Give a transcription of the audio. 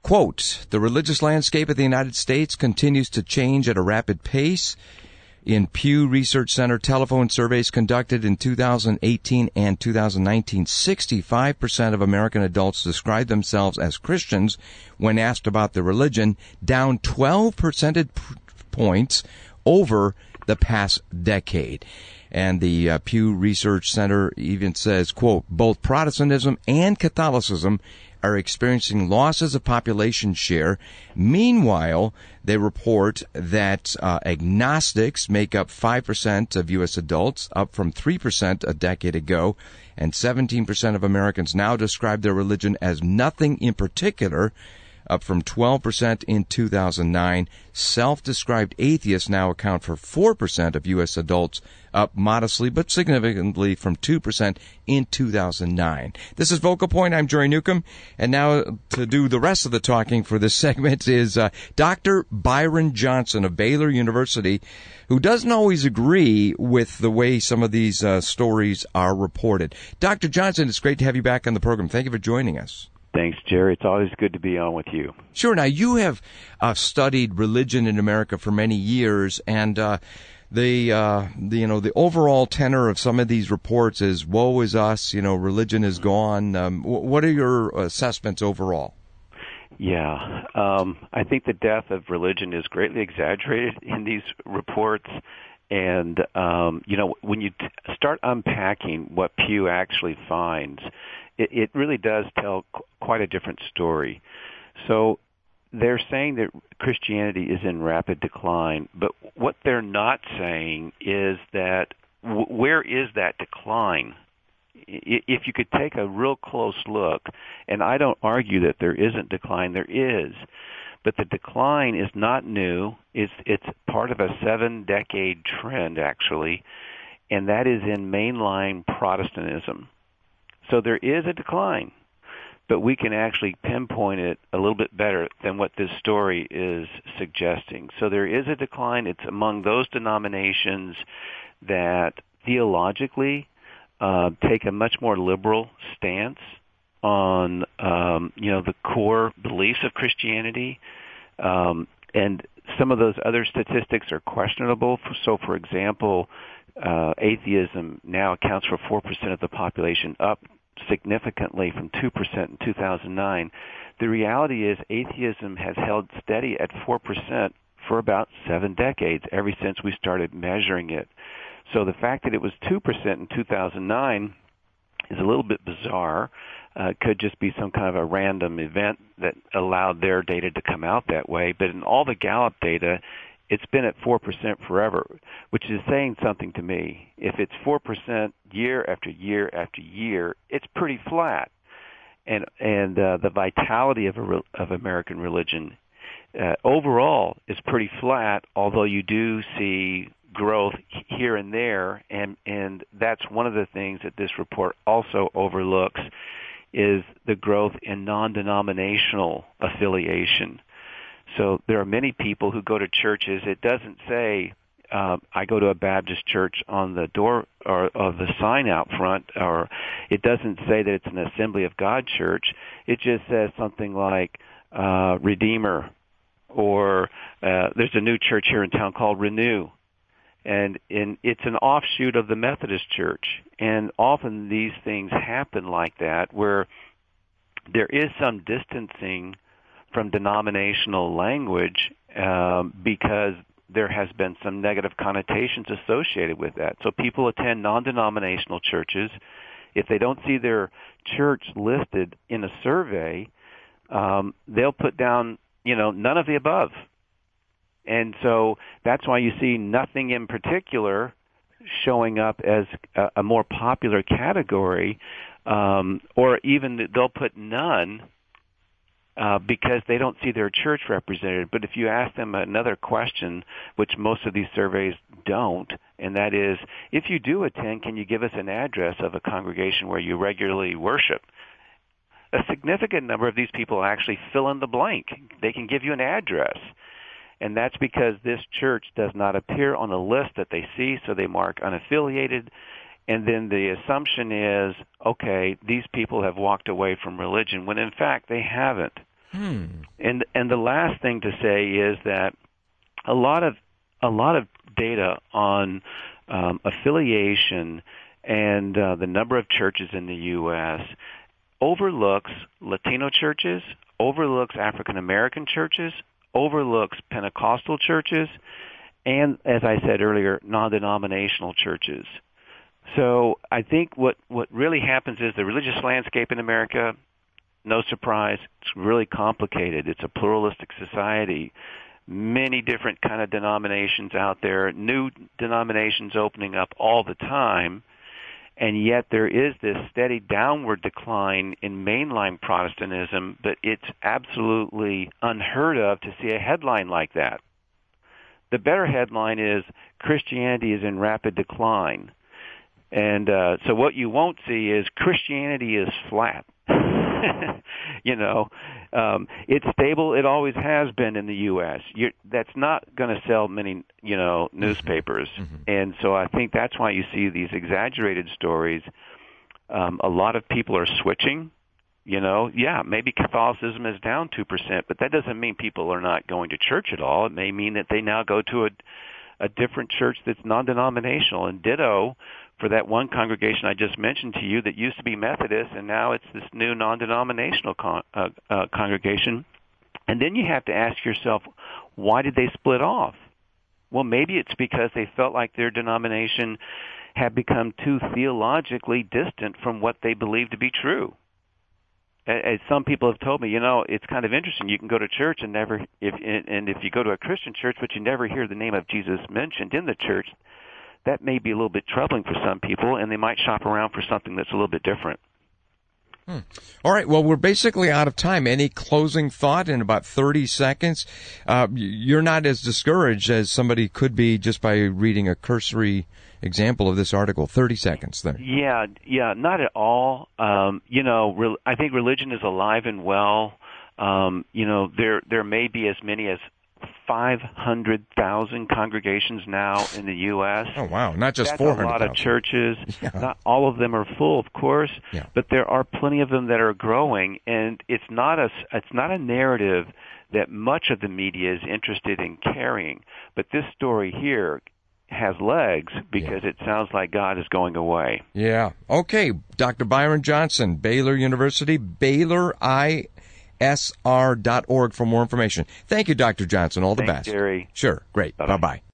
Quote, the religious landscape of the United States continues to change at a rapid pace. In Pew Research Center telephone surveys conducted in 2018 and 2019, 65% of American adults describe themselves as Christians when asked about their religion, down 12 percentage points over the past decade. And the Pew Research Center even says, quote, both Protestantism and Catholicism are experiencing losses of population share. Meanwhile, they report that agnostics make up 5% of U.S. adults, up from 3% a decade ago, and 17% of Americans now describe their religion as nothing in particular, up from 12% in 2009. Self-described atheists now account for 4% of U.S. adults, up modestly but significantly from 2% in 2009. This is Vocal Point. I'm Jerry Newcomb. And now to do the rest of the talking for this segment is Dr. Byron Johnson of Baylor University, who doesn't always agree with the way some of these stories are reported. Dr. Johnson, it's great to have you back on the program. Thank you for joining us. Thanks, Jerry. It's always good to be on with you. Sure. Now, you have studied religion in America for many years, and the overall tenor of some of these reports is woe is us. Religion is gone. What are your assessments overall? Yeah, I think the death of religion is greatly exaggerated in these reports. And, when you start unpacking what Pew actually finds, it really does tell quite a different story. So they're saying that Christianity is in rapid decline, but what they're not saying is that where is that decline? If you could take a real close look, and I don't argue that there isn't decline, there is. But the decline is not new. It's part of a 7-decade trend, actually, and that is in mainline Protestantism. So there is a decline, but we can actually pinpoint it a little bit better than what this story is suggesting. So there is a decline. It's among those denominations that theologically take a much more liberal stance on the core beliefs of Christianity, and some of those other statistics are questionable. So, for example, atheism now accounts for 4% of the population, up significantly from 2% in 2009. The reality is atheism has held steady at 4% for about 7 decades, ever since we started measuring it. So the fact that it was 2% in 2009 is a little bit bizarre. Could just be some kind of a random event that allowed their data to come out that way. But in all the Gallup data, it's been at 4% forever, which is saying something to me. If it's 4% year after year after year, it's pretty flat. And the vitality of American religion overall is pretty flat, although you do see growth here and there, and that's one of the things that this report also overlooks, is the growth in non-denominational affiliation. So there are many people who go to churches. It doesn't say, I go to a Baptist church on the door or of the sign out front, or it doesn't say that it's an Assembly of God church. It just says something like Redeemer, or there's a new church here in town called Renew. And it's an offshoot of the Methodist Church. And often these things happen like that, where there is some distancing from denominational language because there has been some negative connotations associated with that. So people attend non-denominational churches. If they don't see their church listed in a survey, they'll put down, none of the above. And so that's why you see nothing in particular showing up as a more popular category, or even they'll put none because they don't see their church represented. But if you ask them another question, which most of these surveys don't, and that is, if you do attend, can you give us an address of a congregation where you regularly worship? A significant number of these people actually fill in the blank. They can give you an address. And that's because this church does not appear on the list that they see, so they mark unaffiliated. And then the assumption is, okay, these people have walked away from religion, when in fact they haven't. And the last thing to say is that a lot of data on affiliation and the number of churches in the U.S. overlooks Latino churches, overlooks African American churches, overlooks Pentecostal churches, and, as I said earlier, non-denominational churches. So I think what really happens is the religious landscape in America, no surprise, it's really complicated. It's a pluralistic society. Many different kind of denominations out there, new denominations opening up all the time, and yet there is this steady downward decline in mainline Protestantism, but it's absolutely unheard of to see a headline like that. The better headline is Christianity is in rapid decline. And so what you won't see is Christianity is flat. It's stable. It always has been in the U.S. That's not going to sell many, newspapers. And so I think that's why you see these exaggerated stories. A lot of people are switching. Maybe Catholicism is down 2%, but that doesn't mean people are not going to church at all. It may mean that they now go to a different church that's non-denominational, and ditto for that one congregation I just mentioned to you that used to be Methodist, and now it's this new non-denominational congregation. And then you have to ask yourself, why did they split off? Well, maybe it's because they felt like their denomination had become too theologically distant from what they believed to be true. As some people have told me, it's kind of interesting. You can go to church and if you go to a Christian church, but you never hear the name of Jesus mentioned in the church, that may be a little bit troubling for some people, and they might shop around for something that's a little bit different. All right. Well, we're basically out of time. Any closing thought in about 30 seconds? You're not as discouraged as somebody could be just by reading a cursory example of this article. 30 seconds there. Yeah, not at all. I think religion is alive and well. There may be as many as 500,000 congregations now in the U.S. Oh, wow. Not just 400,000. That's a lot of churches. Yeah. Not all of them are full, of course, but there are plenty of them that are growing, and it's not a narrative that much of the media is interested in carrying. But this story here has legs because it sounds like God is going away. Yeah. Okay. Dr. Byron Johnson, Baylor University, BaylorISR.org for more information. Thank you, Dr. Johnson. All the best. Thanks, Jerry. Sure. Great. Bye-bye.